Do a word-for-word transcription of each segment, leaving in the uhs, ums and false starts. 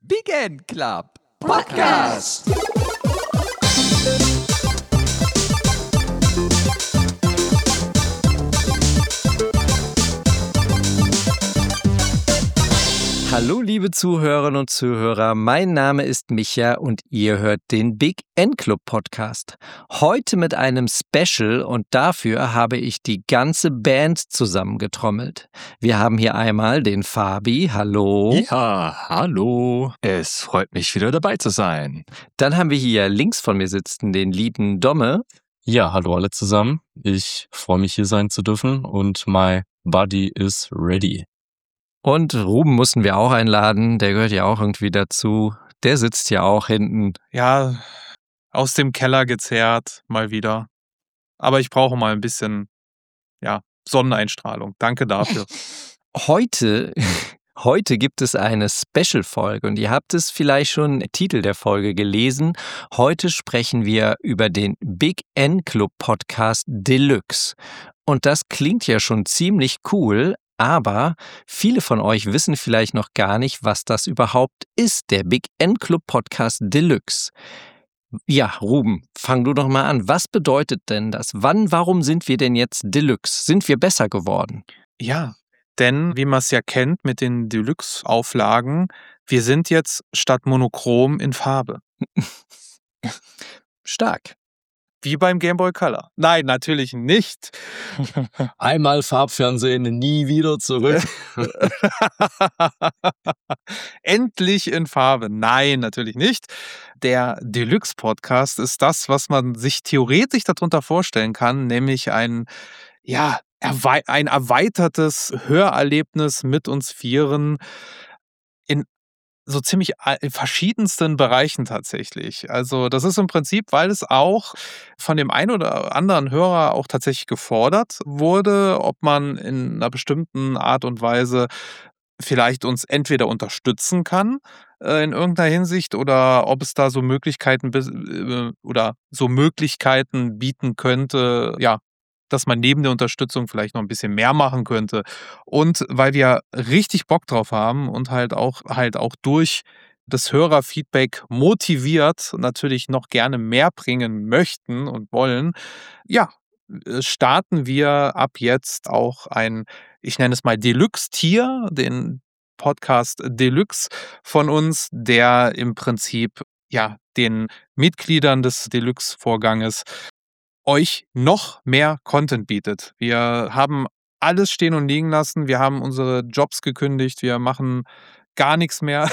Big End Club Podcast. Hallo liebe Zuhörerinnen und Zuhörer, mein Name ist Micha und ihr hört den Big End Club Podcast. Heute mit einem Special und dafür habe ich die ganze Band zusammengetrommelt. Wir haben hier einmal den Fabi, hallo. Ja, hallo. Es freut mich wieder dabei zu sein. Dann haben wir hier links von mir sitzen den lieben Domme. Ja, hallo alle zusammen. Ich freue mich hier sein zu dürfen und my body is ready. Und Ruben mussten wir auch einladen, der gehört ja auch irgendwie dazu. Der sitzt ja auch hinten. Ja, aus dem Keller gezerrt, mal wieder. Aber ich brauche mal ein bisschen, ja, Sonneneinstrahlung. Danke dafür. Heute, heute gibt es eine Special-Folge und ihr habt es vielleicht schon im Titel der Folge gelesen. Heute sprechen wir über den Big End Club Podcast Deluxe. Und das klingt ja schon ziemlich cool. Aber viele von euch wissen vielleicht noch gar nicht, was das überhaupt ist, der Big End Club Podcast Deluxe. Ja, Ruben, fang du doch mal an. Was bedeutet denn das? Wann, warum sind wir denn jetzt Deluxe? Sind wir besser geworden? Ja, denn wie man es ja kennt mit den Deluxe-Auflagen, wir sind jetzt statt monochrom in Farbe. Stark. Wie beim Game Boy Color. Nein, natürlich nicht. Einmal Farbfernsehen, nie wieder zurück. Endlich in Farbe. Nein, natürlich nicht. Der Deluxe-Podcast ist das, was man sich theoretisch darunter vorstellen kann, nämlich ein, ja, erwei- ein erweitertes Hörerlebnis mit uns Vieren in so ziemlich in verschiedensten Bereichen tatsächlich. Also das ist im Prinzip, weil es auch von dem einen oder anderen Hörer auch tatsächlich gefordert wurde, ob man in einer bestimmten Art und Weise vielleicht uns entweder unterstützen kann äh, in irgendeiner Hinsicht oder ob es da so Möglichkeiten bis- äh, oder so Möglichkeiten bieten könnte, ja, dass man neben der Unterstützung vielleicht noch ein bisschen mehr machen könnte. Und weil wir richtig Bock drauf haben und halt auch halt auch durch das Hörerfeedback motiviert natürlich noch gerne mehr bringen möchten und wollen, ja, äh, starten wir ab jetzt auch ein, ich nenne es mal Deluxe-Tier, den Podcast Deluxe von uns, der im Prinzip ja den Mitgliedern des Deluxe-Vorganges euch noch mehr Content bietet. Wir haben alles stehen und liegen lassen. Wir haben unsere Jobs gekündigt. Wir machen gar nichts mehr.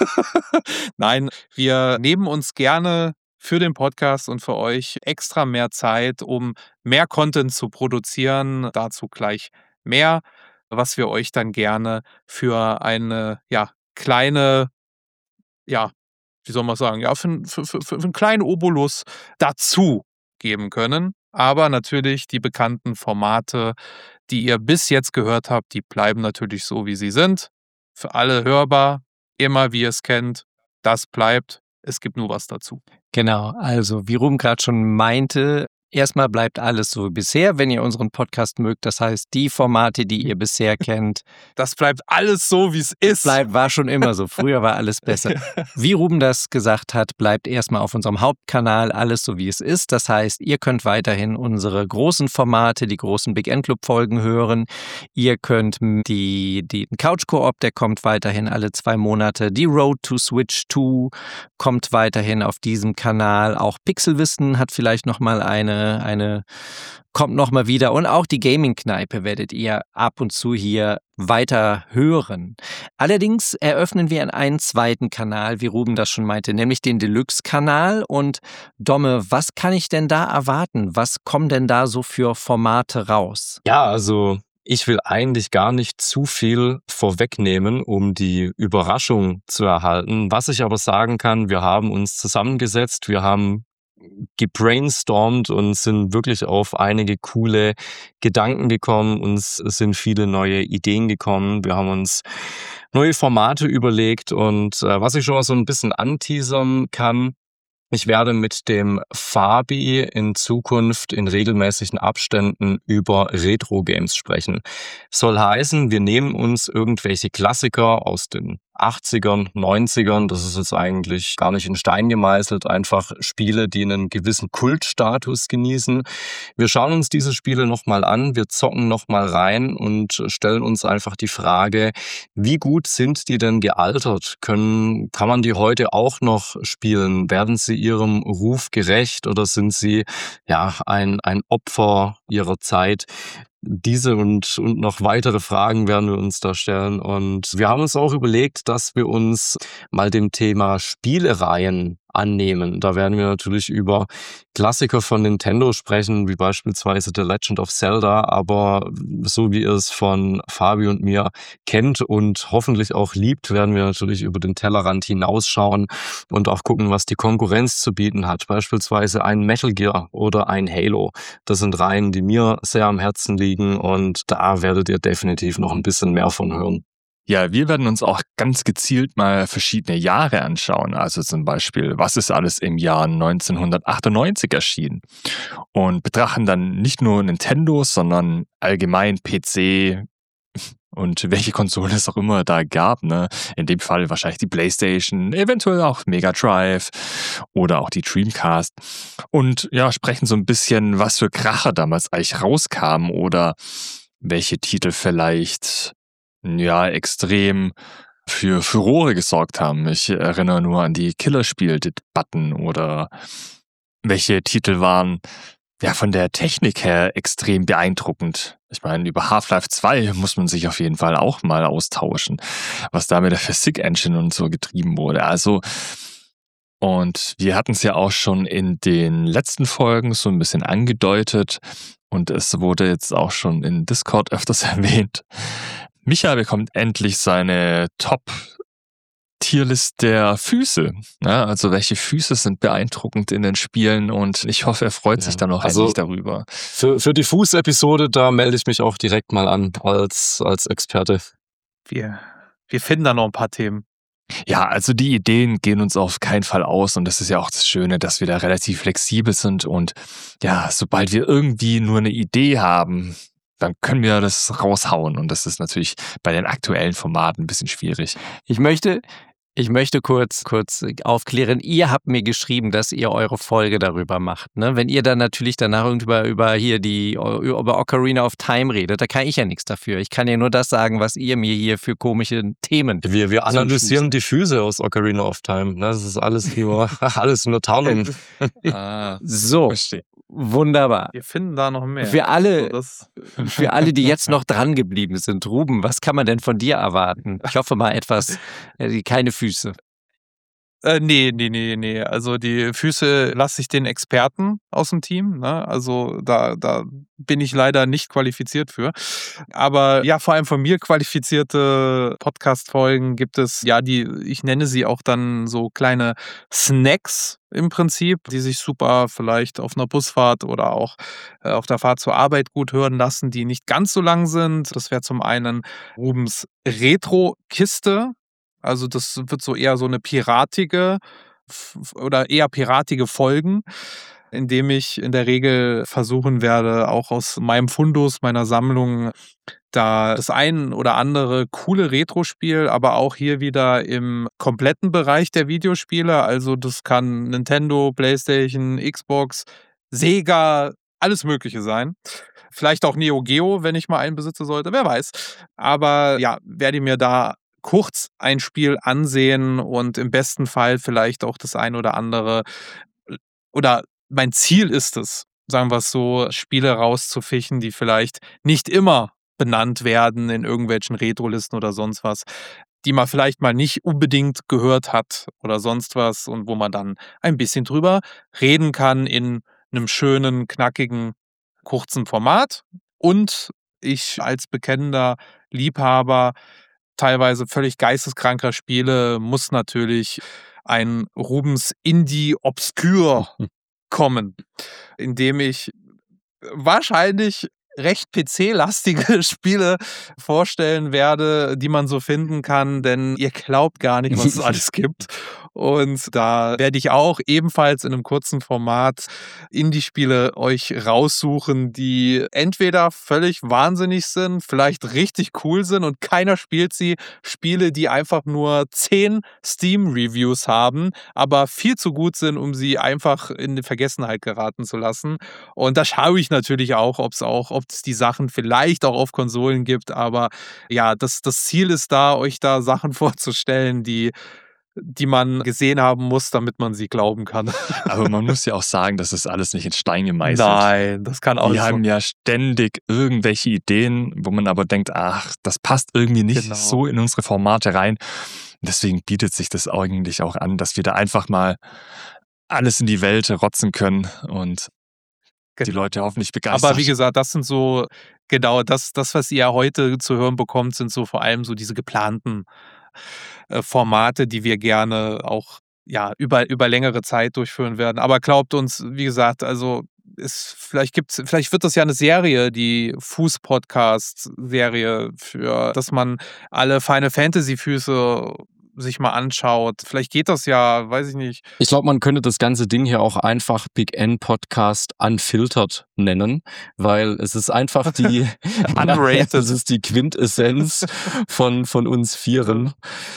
Nein, wir nehmen uns gerne für den Podcast und für euch extra mehr Zeit, um mehr Content zu produzieren. Dazu gleich mehr, was wir euch dann gerne für eine ja, kleine, ja, wie soll man sagen, ja, für, für, für, für einen kleinen Obolus dazu geben können. Aber natürlich die bekannten Formate, die ihr bis jetzt gehört habt, die bleiben natürlich so, wie sie sind. Für alle hörbar, immer wie ihr es kennt. Das bleibt. Es gibt nur was dazu. Genau, also wie Ruben gerade schon meinte, erstmal bleibt alles so wie bisher, wenn ihr unseren Podcast mögt. Das heißt, die Formate, die ihr bisher kennt, Das bleibt alles so, wie es ist. bleibt, war schon immer so. Früher war alles besser. Wie Ruben das gesagt hat, bleibt erstmal auf unserem Hauptkanal alles so, wie es ist. Das heißt, ihr könnt weiterhin unsere großen Formate, die großen Big End Club Folgen hören. Ihr könnt die, die Couch Koop, der kommt weiterhin alle zwei Monate. Die Road to Switch zwei kommt weiterhin auf diesem Kanal. Auch Pixelwissen hat vielleicht nochmal eine eine kommt nochmal wieder und auch die Gaming-Kneipe werdet ihr ab und zu hier weiter hören. Allerdings eröffnen wir einen zweiten Kanal, wie Ruben das schon meinte, nämlich den Deluxe-Kanal. Und Domme, was kann ich denn da erwarten? Was kommen denn da so für Formate raus? Ja, also ich will eigentlich gar nicht zu viel vorwegnehmen, um die Überraschung zu erhalten. Was ich aber sagen kann, wir haben uns zusammengesetzt, wir haben gebrainstormt und sind wirklich auf einige coole Gedanken gekommen. Uns sind viele neue Ideen gekommen. Wir haben uns neue Formate überlegt und äh, was ich schon mal so ein bisschen anteasern kann, ich werde mit dem Fabi in Zukunft in regelmäßigen Abständen über Retro-Games sprechen. Soll heißen, wir nehmen uns irgendwelche Klassiker aus den achtzigern, neunzigern. Das ist jetzt eigentlich gar nicht in Stein gemeißelt. Einfach Spiele, die einen gewissen Kultstatus genießen. Wir schauen uns diese Spiele nochmal an, wir zocken nochmal rein und stellen uns einfach die Frage, wie gut sind die denn gealtert? Können, kann man die heute auch noch spielen? Werden sie ihrem Ruf gerecht oder sind sie ja ein, ein Opfer ihrer Zeit? Diese und, und noch weitere Fragen werden wir uns da stellen. Und wir haben uns auch überlegt, dass wir uns mal dem Thema Spielereihen annehmen. Da werden wir natürlich über Klassiker von Nintendo sprechen, wie beispielsweise The Legend of Zelda, aber so wie ihr es von Fabi und mir kennt und hoffentlich auch liebt, werden wir natürlich über den Tellerrand hinausschauen und auch gucken, was die Konkurrenz zu bieten hat. Beispielsweise ein Metal Gear oder ein Halo. Das sind Reihen, die mir sehr am Herzen liegen und da werdet ihr definitiv noch ein bisschen mehr von hören. Ja, wir werden uns auch ganz gezielt mal verschiedene Jahre anschauen. Also zum Beispiel, was ist alles im Jahr neunzehnhundertachtundneunzig erschienen? Und betrachten dann nicht nur Nintendo, sondern allgemein P C und welche Konsole es auch immer da gab. Ne? In dem Fall wahrscheinlich die PlayStation, eventuell auch Mega Drive oder auch die Dreamcast. Und ja, sprechen so ein bisschen, was für Kracher damals eigentlich rauskamen oder welche Titel vielleicht ja, extrem für Furore gesorgt haben. Ich erinnere nur an die Killerspiel-Debatten oder welche Titel waren ja von der Technik her extrem beeindruckend. Ich meine, über Half-Life zwei muss man sich auf jeden Fall auch mal austauschen, was da mit der Physik-Engine und so getrieben wurde. Also, und wir hatten es ja auch schon in den letzten Folgen so ein bisschen angedeutet und es wurde jetzt auch schon in Discord öfters erwähnt. Micha bekommt endlich seine Top-Tierlist der Füße. Ja, also welche Füße sind beeindruckend in den Spielen und ich hoffe, er freut sich ja, dann auch also endlich darüber. Für, für die Fußepisode, da melde ich mich auch direkt mal an als, als Experte. Wir, wir finden da noch ein paar Themen. Ja, also die Ideen gehen uns auf keinen Fall aus und das ist ja auch das Schöne, dass wir da relativ flexibel sind und ja, sobald wir irgendwie nur eine Idee haben, dann können wir das raushauen und das ist natürlich bei den aktuellen Formaten ein bisschen schwierig. Ich möchte, ich möchte kurz, kurz aufklären, ihr habt mir geschrieben, dass ihr eure Folge darüber macht. Ne? Wenn ihr dann natürlich danach über, über hier die, über Ocarina of Time redet, da kann ich ja nichts dafür. Ich kann ja nur das sagen, was ihr mir hier für komische Themen. Wir, wir analysieren die Füße aus Ocarina of Time. Das ist alles nur, alles nur Tarnung. ah, so. Verstehe. Wunderbar. Wir finden da noch mehr. Für alle, also für alle, die jetzt noch dran geblieben sind, Ruben, was kann man denn von dir erwarten? Ich hoffe mal etwas, äh, keine Füße. Äh, nee, nee, nee, nee. Also die Füße lasse ich den Experten aus dem Team. Ne? Also da, da bin ich leider nicht qualifiziert für. Aber ja, vor allem von mir qualifizierte Podcast-Folgen gibt es, ja, die, ich nenne sie auch dann so kleine Snacks im Prinzip, die sich super vielleicht auf einer Busfahrt oder auch äh, auf der Fahrt zur Arbeit gut hören lassen, die nicht ganz so lang sind. Das wäre zum einen Rubens Retro-Kiste. Also das wird so eher so eine piratige oder eher piratige Folgen, indem ich in der Regel versuchen werde, auch aus meinem Fundus, meiner Sammlung, da das ein oder andere coole Retro-Spiel, aber auch hier wieder im kompletten Bereich der Videospiele, also das kann Nintendo, PlayStation, Xbox, Sega, alles Mögliche sein. Vielleicht auch Neo Geo, wenn ich mal einen besitzen sollte, wer weiß. Aber ja, werde mir da kurz ein Spiel ansehen und im besten Fall vielleicht auch das ein oder andere, oder mein Ziel ist es, sagen wir es so, Spiele rauszufischen, die vielleicht nicht immer benannt werden in irgendwelchen Retro-Listen oder sonst was, die man vielleicht mal nicht unbedingt gehört hat oder sonst was und wo man dann ein bisschen drüber reden kann in einem schönen, knackigen, kurzen Format. Und ich als bekennender Liebhaber teilweise völlig geisteskranker Spiele muss natürlich ein Rubens Indie Obscure kommen, indem ich wahrscheinlich recht P C-lastige Spiele vorstellen werde, die man so finden kann, denn ihr glaubt gar nicht, was es alles gibt. Und da werde ich auch ebenfalls in einem kurzen Format Indie-Spiele euch raussuchen, die entweder völlig wahnsinnig sind, vielleicht richtig cool sind und keiner spielt sie. Spiele, die einfach nur zehn Steam-Reviews haben, aber viel zu gut sind, um sie einfach in die Vergessenheit geraten zu lassen. Und da schaue ich natürlich auch, ob es auch, ob es die Sachen vielleicht auch auf Konsolen gibt. Aber ja, das, das Ziel ist da, euch da Sachen vorzustellen, die die man gesehen haben muss, damit man sie glauben kann. Aber man muss ja auch sagen, das ist alles nicht in Stein gemeißelt. Nein, das kann auch Wir nicht. haben ja ständig irgendwelche Ideen, wo man aber denkt, ach, das passt irgendwie nicht Genau. so in unsere Formate rein. Deswegen bietet sich das eigentlich auch an, dass wir da einfach mal alles in die Welt rotzen können und die Leute hoffentlich begeistern. Aber wie gesagt, das sind so, genau, das, das, was ihr heute zu hören bekommt, sind so vor allem so diese geplanten äh, Formate, die wir gerne auch ja, über, über längere Zeit durchführen werden. Aber glaubt uns, wie gesagt, also ist, vielleicht gibt's, vielleicht wird das ja eine Serie, die Fuß-Podcast-Serie, für dass man alle Final Fantasy-Füße sich mal anschaut. Vielleicht geht das ja, weiß ich nicht. Ich glaube, man könnte das ganze Ding hier auch einfach Big N Podcast Unfiltered nennen, weil es ist einfach die Unrated. Das ist die Quintessenz von, von uns Vieren.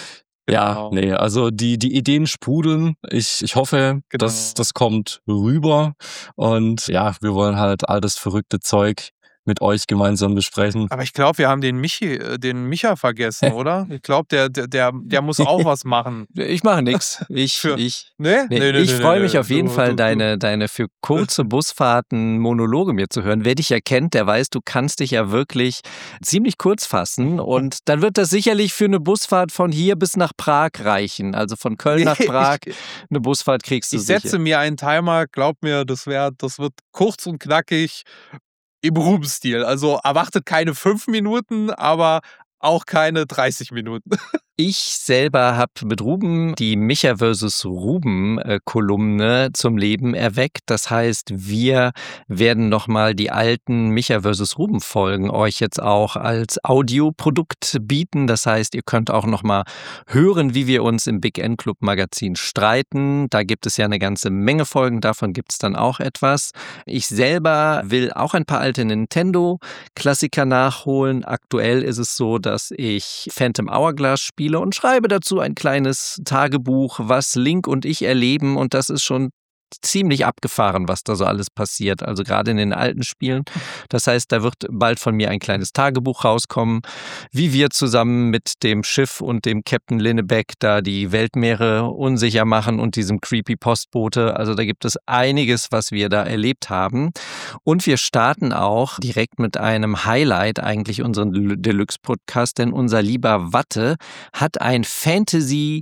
Ja, Genau. nee, also die, die Ideen sprudeln. Ich, ich hoffe, Genau. dass das kommt rüber. Und ja, wir wollen halt all das verrückte Zeug mit euch gemeinsam besprechen. Aber ich glaube, wir haben den Michi, äh, den Micha vergessen, oder? Ich glaube, der, der, der, der muss auch was machen. Ich mache nix. Ich, Für- ich, Ne? nee, Nee, nee, ich nee, freue nee, mich nee. auf jeden Du- Fall, du- du- deine, deine für kurze Busfahrten Monologe mir zu hören. Wer dich ja kennt, der weiß, du kannst dich ja wirklich ziemlich kurz fassen. Und dann wird das sicherlich für eine Busfahrt von hier bis nach Prag reichen. Also von Köln nach Nee, Prag, Ich, eine Busfahrt kriegst du ich setze sicher. mir einen Timer, glaub mir, das, wär, das wird kurz und knackig im Ruben-Stil. Also erwartet keine fünf Minuten, aber auch keine dreißig Minuten. Ich selber habe mit Ruben die Micha versus Ruben äh, Kolumne zum Leben erweckt. Das heißt, wir werden nochmal die alten Micha versus Ruben Folgen euch jetzt auch als Audioprodukt bieten. Das heißt, ihr könnt auch nochmal hören, wie wir uns im Big N Club Magazin streiten. Da gibt es ja eine ganze Menge Folgen, davon gibt es dann auch etwas. Ich selber will auch ein paar alte Nintendo-Klassiker nachholen. Aktuell ist es so, dass ich Phantom Hourglass spiele und schreibe dazu ein kleines Tagebuch, was Link und ich erleben, und das ist schon ziemlich abgefahren, was da so alles passiert, also gerade in den alten Spielen. Das heißt, da wird bald von mir ein kleines Tagebuch rauskommen, wie wir zusammen mit dem Schiff und dem Captain Linnebeck da die Weltmeere unsicher machen und diesem creepy Postbote. Also da gibt es einiges, was wir da erlebt haben. Und wir starten auch direkt mit einem Highlight, eigentlich unseren Deluxe-Podcast, denn unser lieber Watte hat ein Fantasy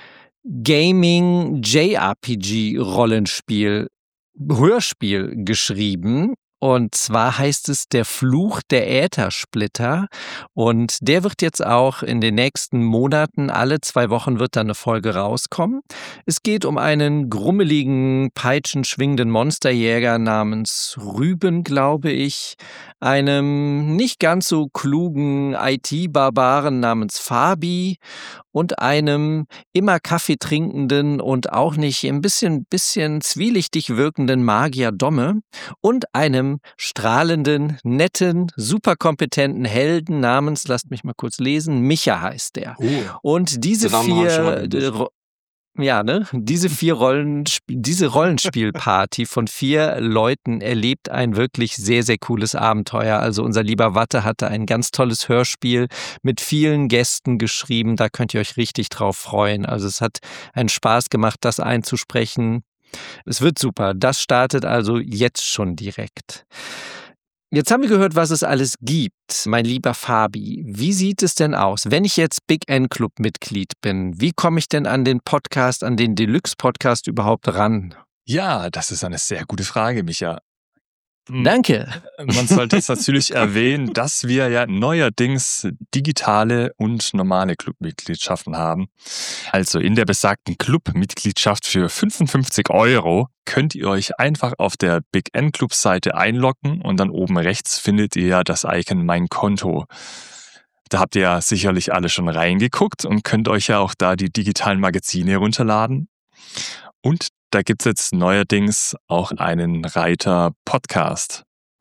Gaming J R P G Rollenspiel Hörspiel geschrieben. Und zwar heißt es Der Fluch der Äthersplitter. Und der wird jetzt auch in den nächsten Monaten, alle zwei Wochen wird da eine Folge rauskommen. Es geht um einen grummeligen, peitschenschwingenden Monsterjäger namens Rüben, glaube ich, einem nicht ganz so klugen I T-Barbaren namens Fabi und einem immer Kaffee trinkenden und auch nicht ein bisschen, bisschen zwielichtig wirkenden Magier Domme und einem strahlenden, netten, superkompetenten Helden namens, lasst mich mal kurz lesen, Micha heißt der. Oh. Und diese Den Namen habe ich schon mal vier, gehört. äh, Ro- ja, ne, diese vier Rollenspiel, diese Rollenspielparty von vier Leuten erlebt ein wirklich sehr, sehr cooles Abenteuer. Also unser lieber Watte hatte ein ganz tolles Hörspiel mit vielen Gästen geschrieben. Da könnt ihr euch richtig drauf freuen. Also es hat einen Spaß gemacht, das einzusprechen. Es wird super. Das startet also jetzt schon direkt. Jetzt haben wir gehört, was es alles gibt, mein lieber Fabi. Wie sieht es denn aus, wenn ich jetzt Big N Club Mitglied bin? Wie komme ich denn an den Podcast, an den Deluxe-Podcast überhaupt ran? Ja, das ist eine sehr gute Frage, Micha. Danke. Man sollte jetzt natürlich erwähnen, dass wir ja neuerdings digitale und normale Clubmitgliedschaften haben. Also in der besagten Clubmitgliedschaft für fünfundfünfzig Euro könnt ihr euch einfach auf der Big N Club Seite einloggen und dann oben rechts findet ihr ja das Icon Mein Konto. Da habt ihr ja sicherlich alle schon reingeguckt und könnt euch ja auch da die digitalen Magazine herunterladen. Und da gibt es jetzt neuerdings auch einen Reiter Podcast.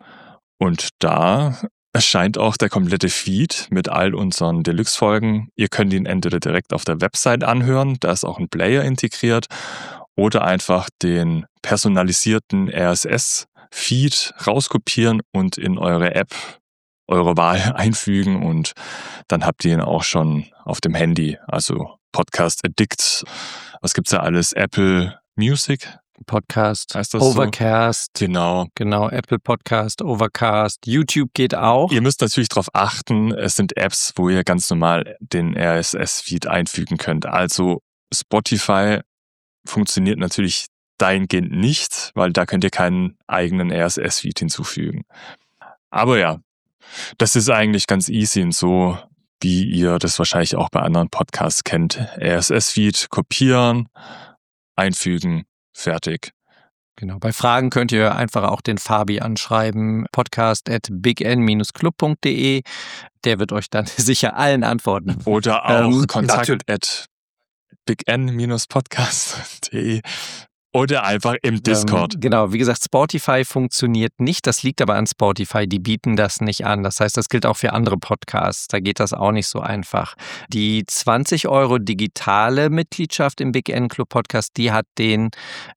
Und da erscheint auch der komplette Feed mit all unseren Deluxe-Folgen. Ihr könnt ihn entweder direkt auf der Website anhören, da ist auch ein Player integriert, oder einfach den personalisierten R S S-Feed rauskopieren und in eure App eure Wahl einfügen und dann habt ihr ihn auch schon auf dem Handy. Also Podcast Addict, was gibt's da alles? Apple Music? Podcast, Heißt das Overcast, so? Genau. Genau, Apple Podcast, Overcast, YouTube geht auch. Ihr müsst natürlich darauf achten, es sind Apps, wo ihr ganz normal den R S S-Feed einfügen könnt. Also Spotify funktioniert natürlich dahingehend nicht, weil da könnt ihr keinen eigenen R S S-Feed hinzufügen. Aber ja, das ist eigentlich ganz easy und so, wie ihr das wahrscheinlich auch bei anderen Podcasts kennt. R S S-Feed kopieren, einfügen, fertig. Genau, bei Fragen könnt ihr einfach auch den Fabi anschreiben, podcast at bign dash club punkt de. Der wird euch dann sicher allen antworten. Oder auch Ähm, kontakt at bign dash podcast punkt de. Oder einfach im Discord. Ähm, genau, wie gesagt, Spotify funktioniert nicht. Das liegt aber an Spotify. Die bieten das nicht an. Das heißt, das gilt auch für andere Podcasts. Da geht das auch nicht so einfach. Die zwanzig Euro digitale Mitgliedschaft im Big N Club Podcast, die hat den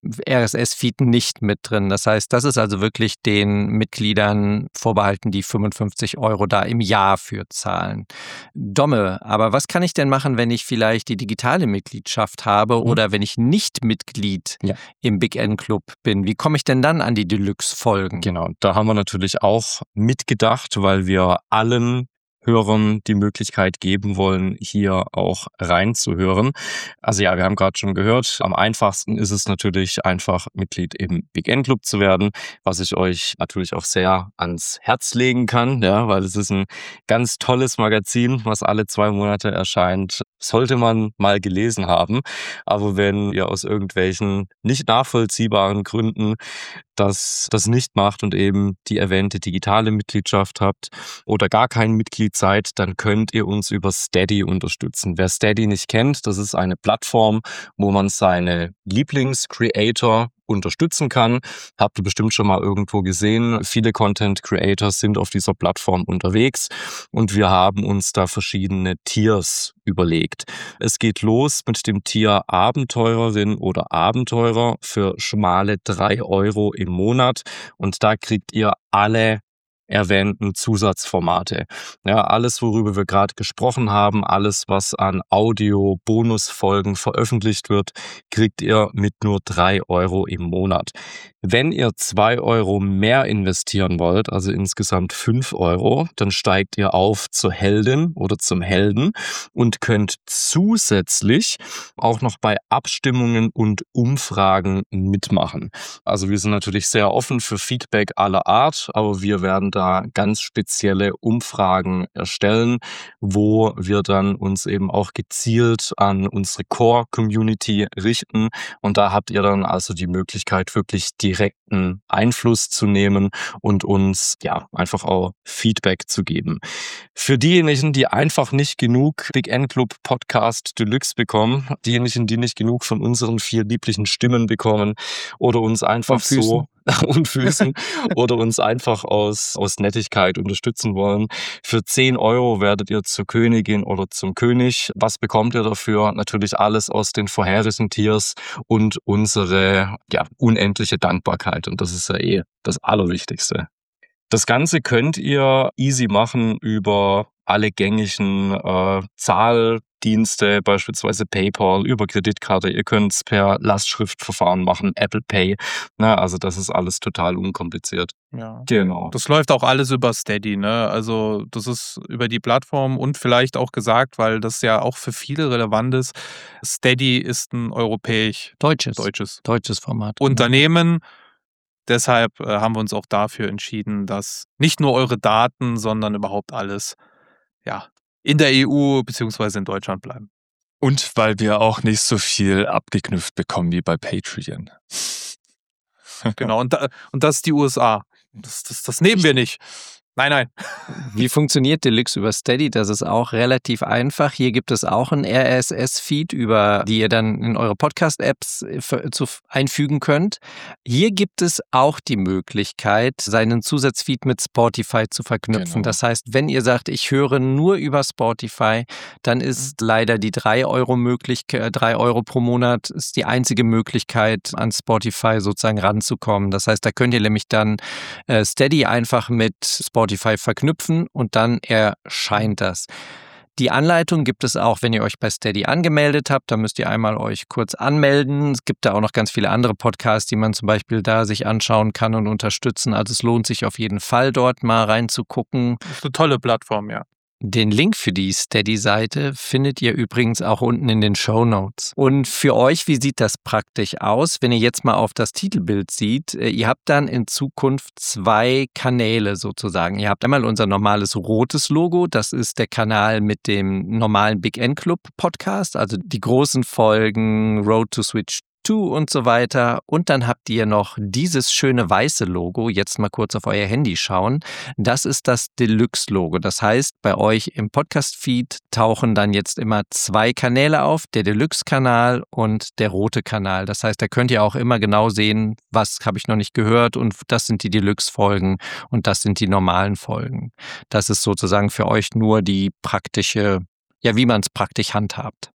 R S S-Feed nicht mit drin. Das heißt, das ist also wirklich den Mitgliedern vorbehalten, die fünfundfünfzig Euro da im Jahr für zahlen. Domme, aber was kann ich denn machen, wenn ich vielleicht die digitale Mitgliedschaft habe Mhm. oder wenn ich nicht Mitglied Ja. im Big N Club bin? Wie komme ich denn dann an die Deluxe-Folgen? Genau, da haben wir natürlich auch mitgedacht, weil wir allen Hörern die Möglichkeit geben wollen, hier auch reinzuhören. Also ja, wir haben gerade schon gehört, am einfachsten ist es natürlich einfach Mitglied im Big N Club zu werden, was ich euch natürlich auch sehr ans Herz legen kann, ja, weil es ist ein ganz tolles Magazin, was alle zwei Monate erscheint. Sollte man mal gelesen haben. Aber wenn ihr aus irgendwelchen nicht nachvollziehbaren Gründen das, das nicht macht und eben die erwähnte digitale Mitgliedschaft habt oder gar kein Mitglied seid, dann könnt ihr uns über Steady unterstützen. Wer Steady nicht kennt, das ist eine Plattform, wo man seine Lieblings-Creator unterstützen kann. Habt ihr bestimmt schon mal irgendwo gesehen. Viele Content-Creators sind auf dieser Plattform unterwegs und wir haben uns da verschiedene Tiers überlegt. Es geht los mit dem Tier Abenteurerin oder Abenteurer für schmale drei Euro im Monat und da kriegt ihr alle erwähnten Zusatzformate. Ja, alles, worüber wir gerade gesprochen haben, alles, was an Audio-Bonusfolgen veröffentlicht wird, kriegt ihr mit nur drei Euro im Monat. Wenn ihr zwei Euro mehr investieren wollt, also insgesamt fünf Euro, dann steigt ihr auf zur Heldin oder zum Helden und könnt zusätzlich auch noch bei Abstimmungen und Umfragen mitmachen. Also wir sind natürlich sehr offen für Feedback aller Art, aber wir werden da ganz spezielle Umfragen erstellen, wo wir dann uns eben auch gezielt an unsere Core-Community richten und da habt ihr dann also die Möglichkeit, wirklich direkten Einfluss zu nehmen und uns ja einfach auch Feedback zu geben. Für diejenigen, die einfach nicht genug Big N Club Podcast Deluxe bekommen, diejenigen, die nicht genug von unseren vier lieblichen Stimmen bekommen oder uns einfach Und Füßen. so und Füßen oder uns einfach aus, aus Nettigkeit unterstützen wollen. Für zehn Euro werdet ihr zur Königin oder zum König. Was bekommt ihr dafür? Natürlich alles aus den vorherigen Tiers und unsere ja, unendliche Dankbarkeit. Und das ist ja eh das Allerwichtigste. Das Ganze könnt ihr easy machen über alle gängigen äh, Zahldienste, beispielsweise PayPal, über Kreditkarte. Ihr könnt es per Lastschriftverfahren machen, Apple Pay. Na, also das ist alles total unkompliziert. Ja. Genau. Das läuft auch alles über Steady, ne? Also das ist über die Plattform und vielleicht auch gesagt, weil das ja auch für viele relevant ist. Steady ist ein europäisch Deutsches. deutsches Deutsches Format. Unternehmen. Deshalb äh, haben wir uns auch dafür entschieden, dass nicht nur eure Daten, sondern überhaupt alles ja, in der E U bzw. in Deutschland bleiben. Und weil wir auch nicht so viel abgeknüpft bekommen wie bei Patreon. Genau, und, da, und das ist die U S A. Das, das, das nehmen wir nicht. Nein, nein. Wie funktioniert Deluxe über Steady? Das ist auch relativ einfach. Hier gibt es auch einen R S S-Feed, über die ihr dann in eure Podcast-Apps einfügen könnt. Hier gibt es auch die Möglichkeit, seinen Zusatzfeed mit Spotify zu verknüpfen. Genau. Das heißt, wenn ihr sagt, ich höre nur über Spotify, dann ist leider die drei Euro Möglichkeit, drei Euro pro Monat ist die einzige Möglichkeit, an Spotify sozusagen ranzukommen. Das heißt, da könnt ihr nämlich dann äh, Steady einfach mit Spotify verknüpfen und dann erscheint das. Die Anleitung gibt es auch, wenn ihr euch bei Steady angemeldet habt. Da müsst ihr einmal euch kurz anmelden. Es gibt da auch noch ganz viele andere Podcasts, die man zum Beispiel da sich anschauen kann und unterstützen. Also es lohnt sich auf jeden Fall, dort mal reinzugucken. Das ist eine tolle Plattform, ja. Den Link für die Steady-Seite findet ihr übrigens auch unten in den Shownotes. Und für euch, wie sieht das praktisch aus, wenn ihr jetzt mal auf das Titelbild seht? Ihr habt dann in Zukunft zwei Kanäle sozusagen. Ihr habt einmal unser normales rotes Logo, das ist der Kanal mit dem normalen Big End Club Podcast, also die großen Folgen Road to Switch und so weiter. Und dann habt ihr noch dieses schöne weiße Logo. Jetzt mal kurz auf euer Handy schauen. Das ist das Deluxe-Logo. Das heißt, bei euch im Podcast-Feed tauchen dann jetzt immer zwei Kanäle auf. Der Deluxe-Kanal und der rote Kanal. Das heißt, da könnt ihr auch immer genau sehen, was habe ich noch nicht gehört und das sind die Deluxe-Folgen und das sind die normalen Folgen. Das ist sozusagen für euch nur die praktische, ja, wie man es praktisch handhabt.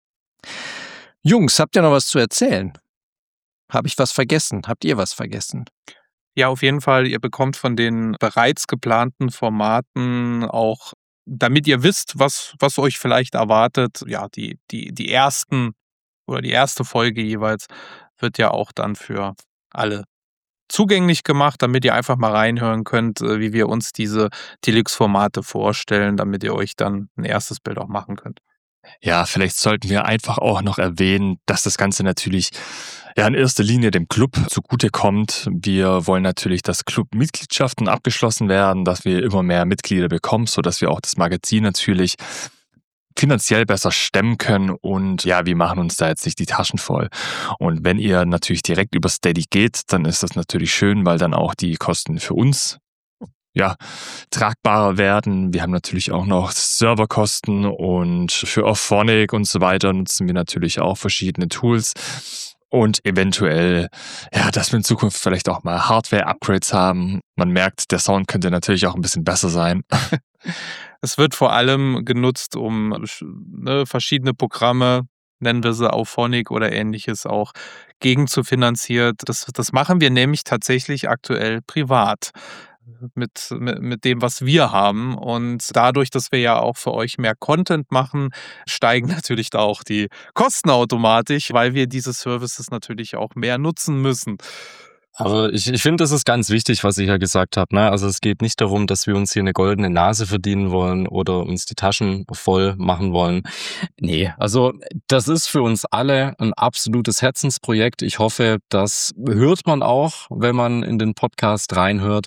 Jungs, habt ihr noch was zu erzählen? Habe ich was vergessen? Habt ihr was vergessen? Ja, auf jeden Fall. Ihr bekommt von den bereits geplanten Formaten auch, damit ihr wisst, was, was euch vielleicht erwartet, ja, die, die, die ersten oder die erste Folge jeweils wird ja auch dann für alle zugänglich gemacht, damit ihr einfach mal reinhören könnt, wie wir uns diese Deluxe-Formate vorstellen, damit ihr euch dann ein erstes Bild auch machen könnt. Ja, vielleicht sollten wir einfach auch noch erwähnen, dass das Ganze natürlich ja in erster Linie dem Club zugutekommt. Wir wollen natürlich, dass Club-Mitgliedschaften abgeschlossen werden, dass wir immer mehr Mitglieder bekommen, sodass wir auch das Magazin natürlich finanziell besser stemmen können und ja, wir machen uns da jetzt nicht die Taschen voll. Und wenn ihr natürlich direkt über Steady geht, dann ist das natürlich schön, weil dann auch die Kosten für uns ja, tragbarer werden. Wir haben natürlich auch noch Serverkosten und für Auphonic und so weiter nutzen wir natürlich auch verschiedene Tools und eventuell, ja, dass wir in Zukunft vielleicht auch mal Hardware-Upgrades haben. Man merkt, der Sound könnte natürlich auch ein bisschen besser sein. Es wird vor allem genutzt, um ne, verschiedene Programme, nennen wir sie Auphonic oder ähnliches, auch gegenzufinanziert. Das, das machen wir nämlich tatsächlich aktuell privat. Mit, mit, mit dem, was wir haben. Und dadurch, dass wir ja auch für euch mehr Content machen, steigen natürlich da auch die Kosten automatisch, weil wir diese Services natürlich auch mehr nutzen müssen. Aber ich, ich finde, das ist ganz wichtig, was ich ja gesagt habe. Ne? Also es geht nicht darum, dass wir uns hier eine goldene Nase verdienen wollen oder uns die Taschen voll machen wollen. Nee, also das ist für uns alle ein absolutes Herzensprojekt. Ich hoffe, das hört man auch, wenn man in den Podcast reinhört.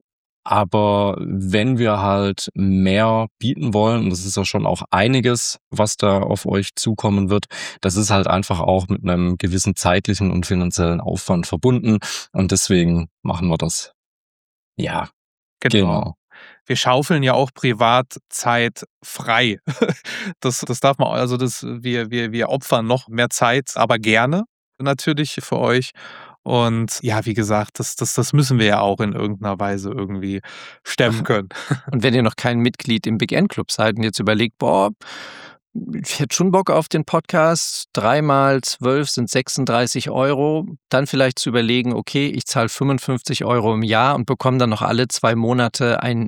Aber wenn wir halt mehr bieten wollen, und das ist ja schon auch einiges, was da auf euch zukommen wird, das ist halt einfach auch mit einem gewissen zeitlichen und finanziellen Aufwand verbunden. Und deswegen machen wir das. Ja, genau. genau. Wir schaufeln ja auch Privatzeit frei. Das, das darf man, also das, wir, wir, wir opfern noch mehr Zeit, aber gerne natürlich für euch. Und ja, wie gesagt, das, das, das müssen wir ja auch in irgendeiner Weise irgendwie stemmen können. Und wenn ihr noch kein Mitglied im Big End Club seid und jetzt überlegt, boah, ich hätte schon Bock auf den Podcast, drei mal zwölf sind sechsunddreißig Euro, dann vielleicht zu überlegen, okay, ich zahle fünfundfünfzig Euro im Jahr und bekomme dann noch alle zwei Monate ein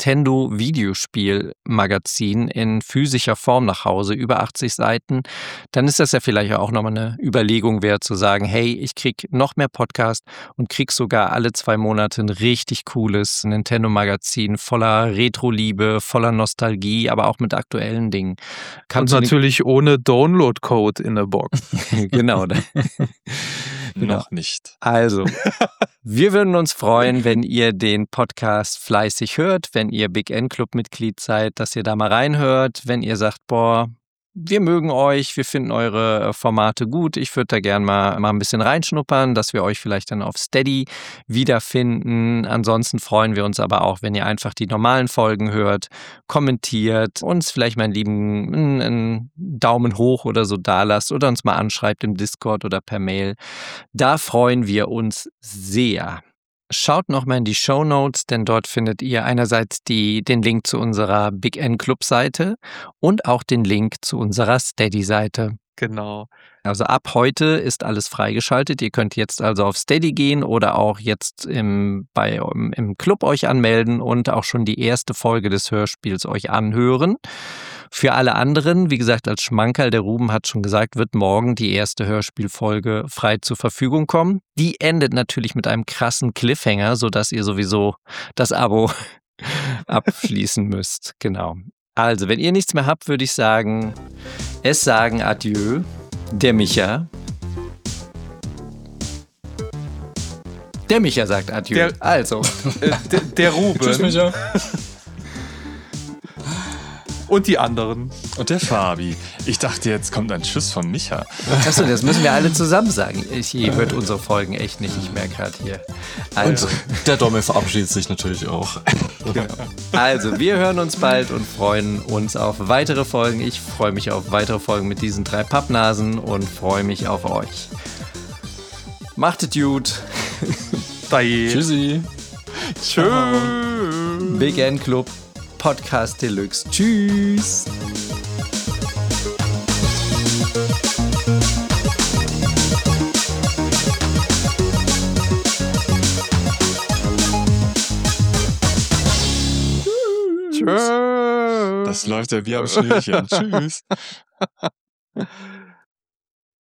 Nintendo-Videospiel-Magazin in physischer Form nach Hause, über achtzig Seiten, dann ist das ja vielleicht auch nochmal eine Überlegung wert, zu sagen, hey, ich krieg noch mehr Podcast und krieg sogar alle zwei Monate ein richtig cooles Nintendo-Magazin voller Retro-Liebe, voller Nostalgie, aber auch mit aktuellen Dingen. Und natürlich ohne Download-Code in der Box. Genau. Genau. Noch nicht. Also, wir würden uns freuen, wenn ihr den Podcast fleißig hört, wenn ihr Big End Club Mitglied seid, dass ihr da mal reinhört, wenn ihr sagt, boah, wir mögen euch, wir finden eure Formate gut. Ich würde da gerne mal, mal ein bisschen reinschnuppern, dass wir euch vielleicht dann auf Steady wiederfinden. Ansonsten freuen wir uns aber auch, wenn ihr einfach die normalen Folgen hört, kommentiert, uns vielleicht mal einen lieben einen, einen Daumen hoch oder so dalasst oder uns mal anschreibt im Discord oder per Mail. Da freuen wir uns sehr. Schaut nochmal in die Shownotes, denn dort findet ihr einerseits die, den Link zu unserer Big N Club Seite und auch den Link zu unserer Steady-Seite. Genau. Also ab heute ist alles freigeschaltet. Ihr könnt jetzt also auf Steady gehen oder auch jetzt im, bei, im Club euch anmelden und auch schon die erste Folge des Hörspiels euch anhören. Für alle anderen, wie gesagt, als Schmankerl, der Ruben hat schon gesagt, wird morgen die erste Hörspielfolge frei zur Verfügung kommen. Die endet natürlich mit einem krassen Cliffhanger, sodass ihr sowieso das Abo abschließen müsst. Genau. Also, wenn ihr nichts mehr habt, würde ich sagen, es sagen Adieu, der Micha. Der Micha sagt Adieu. Der, also. Äh, der, der Ruben. Tschüss, Micha. Und die anderen. Und der Fabi. Ich dachte, jetzt kommt ein Tschüss von Micha. Achso, das müssen wir alle zusammen sagen. Ich, ihr hört unsere Folgen echt nicht. Ich merke gerade hier. Also. Und der Domme verabschiedet sich natürlich auch. Genau. Also, wir hören uns bald und freuen uns auf weitere Folgen. Ich freue mich auf weitere Folgen mit diesen drei Pappnasen und freue mich auf euch. Macht es gut. Bye. Tschüssi. Tschüss. Big N Club Podcast Deluxe. Tschüss. Tschüss. Das läuft ja wie am Schnürchen. Tschüss.